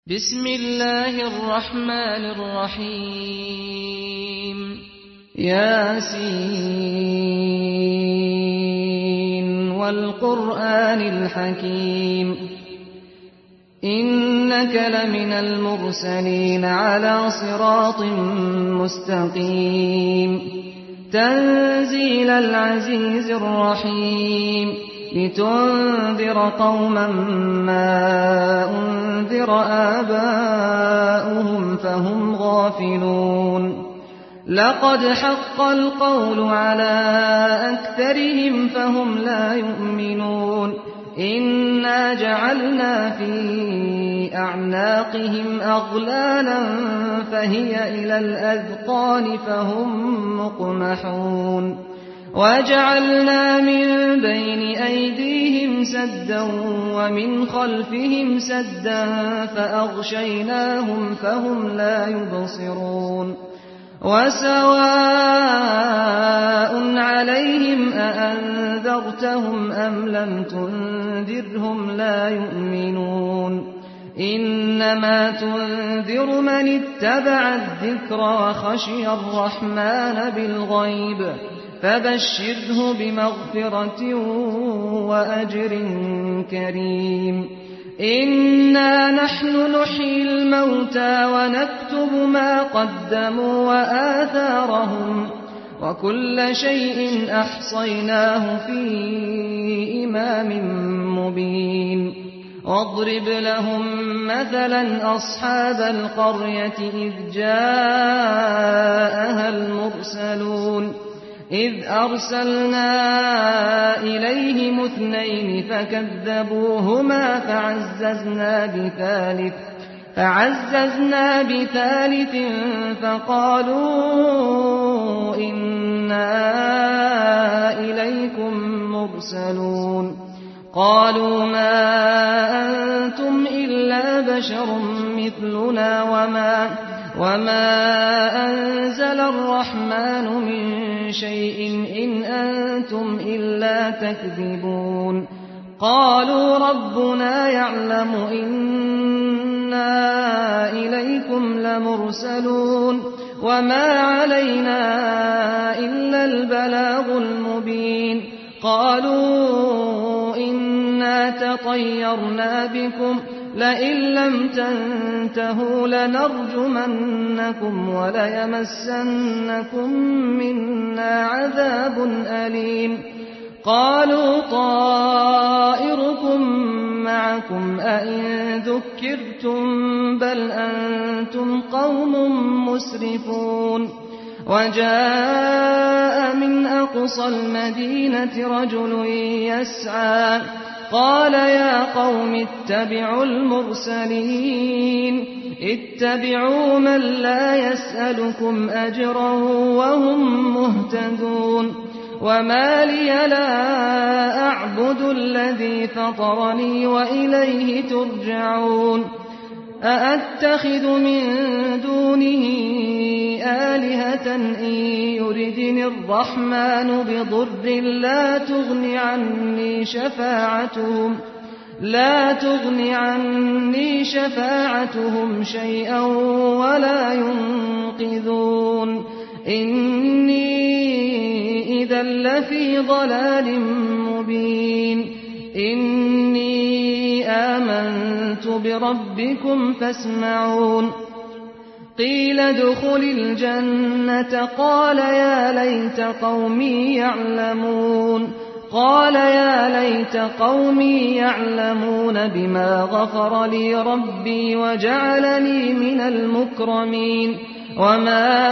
بسم الله الرحمن الرحيم ياسين والقرآن الحكيم إنك لمن المرسلين على صراط مستقيم تنزيل العزيز الرحيم لتنذر قوما ما أنذر آباؤهم فهم غافلون لقد حق القول على أكثرهم فهم لا يؤمنون إنا جعلنا في أعناقهم أغلالا فهي إلى الأذقان فهم مقمحون وجعلنا من بين أيديهم سدا ومن خلفهم سدا فأغشيناهم فهم لا يبصرون وسواء عليهم أأنذرتهم أم لم تنذرهم لا يؤمنون إنما تنذر من اتبع الذكر وخشي الرحمن بالغيب فبشره بمغفرة وأجر كريم إنا نحن نحيي الموتى ونكتب ما قدموا وآثارهم وكل شيء أحصيناه في إمام مبين واضرب لهم مثلا أصحاب القرية إذ جاءها المرسلون إذ أرسلنا إليهم اثنين فكذبوهما فعززنا بثالث فقالوا إنا إليكم مرسلون قالوا ما أنتم إلا بشر مثلنا وما أنزل الرحمن من شيء إن أنتم إلا تكذبون قالوا ربنا يعلم إنا إليكم لمرسلون وما علينا إلا البلاغ المبين قالوا إنا تطيرنا بكم لئن لم تنتهوا لنرجمنكم وليمسنكم منا عذاب أليم قالوا طائركم معكم أئن ذكرتم بل أنتم قوم مسرفون وجاء من أقصى المدينة رجل يسعى قال يا قوم اتبعوا المرسلين اتبعوا من لا يسألكم أجرا وهم مهتدون وما لي لا أعبد الذي فطرني وإليه ترجعون أأتخذ من دونه آلهة إن يردني الرحمن بضر لا تغني عني شفاعتهم شيئا ولا ينقذون إني إذا لفي ضلال مبين إني آمنت بربكم فاسمعون قيل ادخل الجنة قال يا ليت قومي يعلمون بما غفر لي ربي وجعلني من المكرمين وما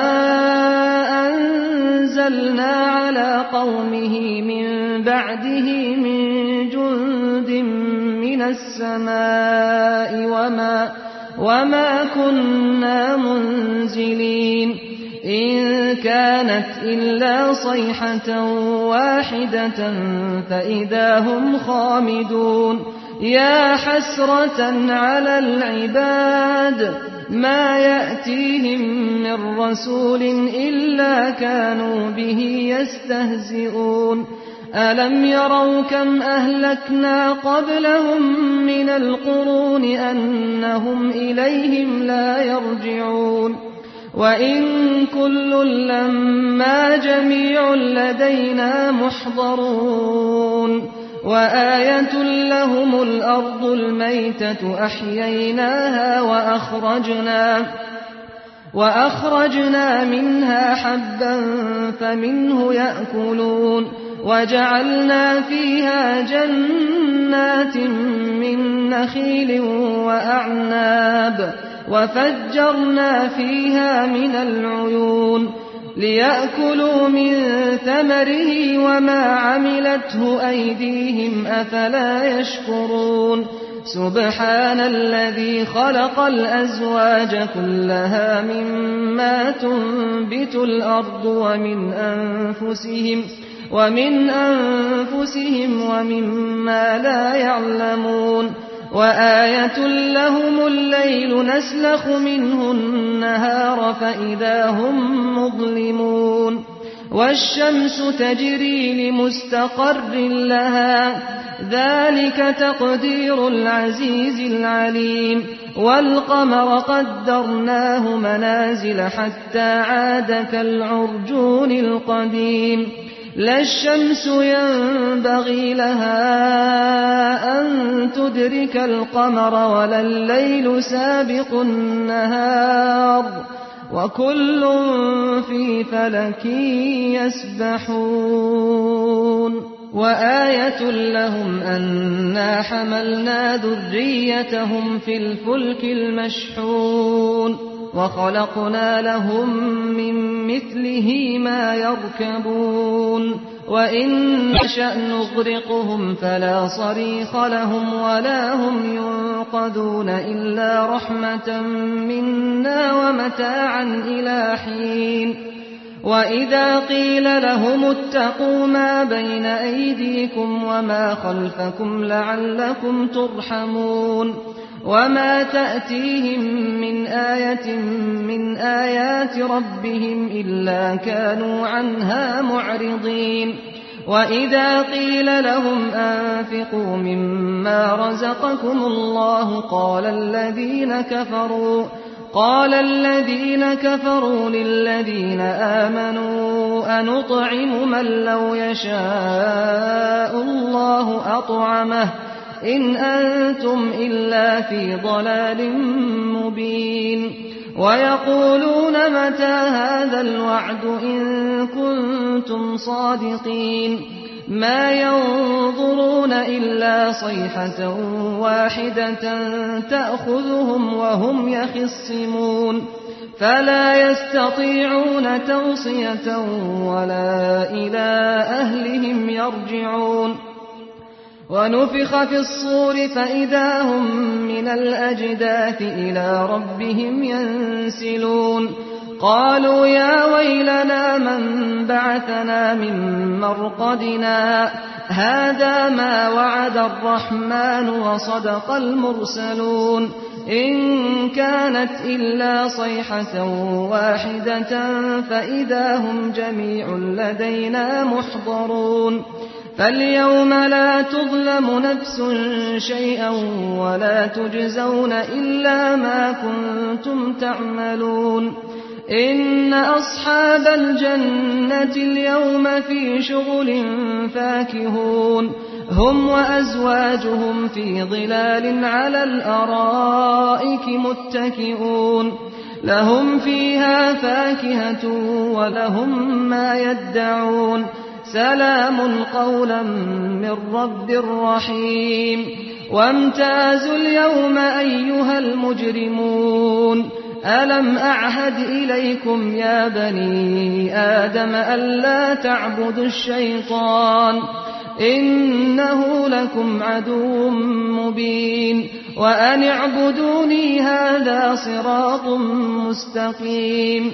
أنزلنا على قومه من بعده من جند من السماء وما كنا منزلين إن كانت إلا صيحة واحدة فإذا هم خامدون يا حسرة على العباد ما يأتيهم من رسول إلا كانوا به يستهزئون ألم يروا كم أهلكنا قبلهم من القرون أنهم إليهم لا يرجعون وإن كل لما جميع لدينا محضرون وآية لهم الأرض الميتة أحييناها وأخرجنا منها حبا فمنه يأكلون وجعلنا فيها جنات من نخيل وأعناب وفجرنا فيها من العيون ليأكلوا من ثمره وما عملته أيديهم أفلا يشكرون سبحان الذي خلق الأزواج كلها مما تنبت الأرض ومن أنفسهم ومما لا يعلمون وآية لهم الليل نسلخ منه النهار فإذا هم مظلمون والشمس تجري لمستقر لها ذلك تقدير العزيز العليم والقمر قدرناه منازل حتى عاد كالعرجون القديم لا الشمس ينبغي لها أن تدرك القمر ولا الليل سابق النهار وكل في فلك يسبحون وآية لهم أنا حملنا ذريتهم في الفلك المشحون وخلقنا لهم من مثله ما يركبون وإن نشأ نغرقهم فلا صريخ لهم ولا هم ينقذون إلا رحمة منا ومتاعا إلى حين وإذا قيل لهم اتقوا ما بين أيديكم وما خلفكم لعلكم ترحمون وما تأتيهم من آية من آيات ربهم إلا كانوا عنها معرضين وإذا قيل لهم أنفقوا مما رزقكم الله قال الذين كفروا للذين آمنوا أنطعم من لو يشاء الله أطعمه إن أنتم إلا في ضلال مبين ويقولون متى هذا الوعد إن كنتم صادقين ما ينظرون إلا صيحة واحدة تأخذهم وهم يخصمون فلا يستطيعون توصية ولا إلى أهلهم يرجعون ونفخ في الصور فإذا هم من الأجداث إلى ربهم ينسلون قالوا يا ويلنا من بعثنا من مرقدنا هذا ما وعد الرحمن وصدق المرسلون إن كانت إلا صيحة واحدة فإذا هم جميع لدينا محضرون فاليوم لا تظلم نفس شيئا ولا تجزون إلا ما كنتم تعملون إن أصحاب الجنة اليوم في شغل فاكهون هم وأزواجهم في ظلال على الأرائك متكئون لهم فيها فاكهة ولهم ما يدعون سلام قولا من رب رحيم وامتازوا اليوم أيها المجرمون ألم أعهد إليكم يا بني آدم ألا تعبدوا الشيطان إنه لكم عدو مبين وأن اعبدوني هذا صراط مستقيم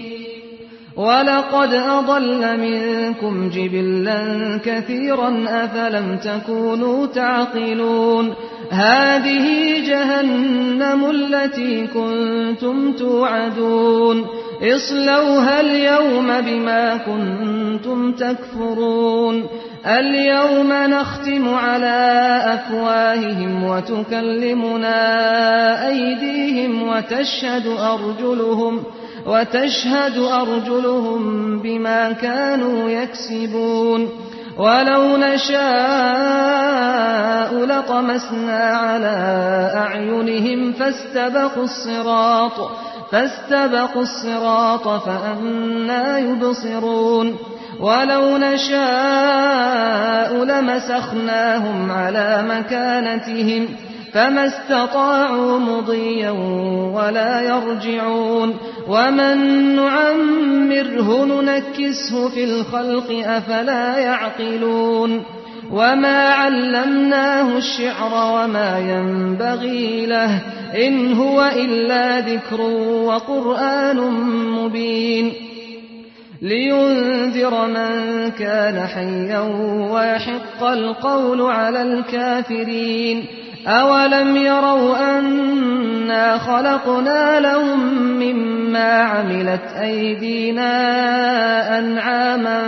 ولقد أضل منكم جبلا كثيرا أفلم تكونوا تعقلون هذه جهنم التي كنتم توعدون اصلوها اليوم بما كنتم تكفرون اليوم نختم على أفواههم وتكلمنا أيديهم وتشهد أرجلهم بما كانوا يكسبون ولو نشاء لطمسنا على أعينهم فاستبقوا الصراط فأنى يبصرون ولو نشاء لمسخناهم على مكانتهم فما استطاعوا مضيا ولا يرجعون ومن نعمره ننكسه في الخلق أفلا يعقلون وما علمناه الشعر وما ينبغي له إن هو إلا ذكر وقرآن مبين لينذر من كان حيا ويحق القول على الكافرين أولم يروا أنا خلقنا لهم مما عملت أيدينا أنعاما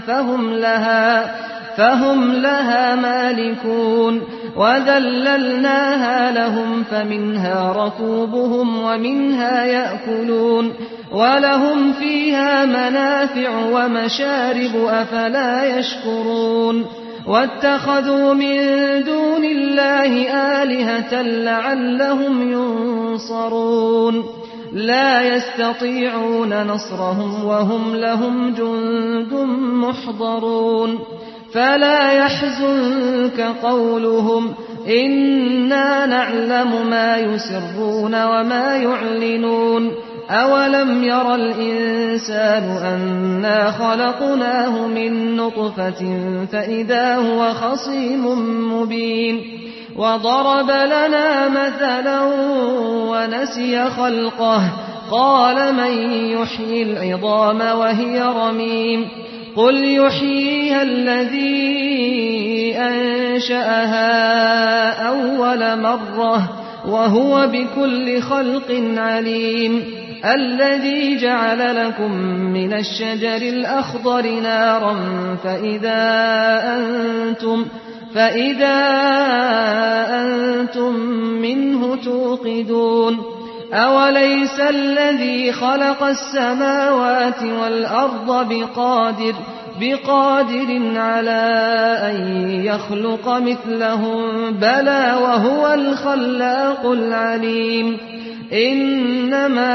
فهم لها مالكون وذللناها لهم فمنها ركوبهم ومنها يأكلون ولهم فيها منافع ومشارب أفلا يشكرون واتخذوا من دون الله آلهة لعلهم ينصرون لا يستطيعون نصرهم وهم لهم جند محضرون فلا يحزنك قولهم إنا نعلم ما يسرون وما يعلنون أولم ير الإنسان أنا خلقناه من نطفة فإذا هو خصيم مبين وضرب لنا مثلا ونسي خلقه قال من يحيي العظام وهي رميم قل يحييها الذي أنشأها أول مرة وهو بكل خلق عليم الذي جعل لكم من الشجر الأخضر نارا فإذا أنتم منه توقدون أوليس الذي خلق السماوات والأرض بقادر على أن يخلق مثلهم بلى وهو الخلاق العليم إنما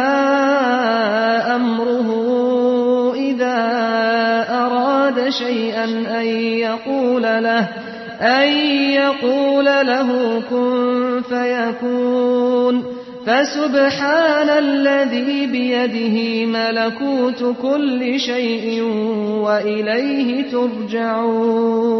أمره إذا أراد شيئا أن يقول له كن فيكون فسبحان الذي بيده ملكوت كل شيء وإليه ترجعون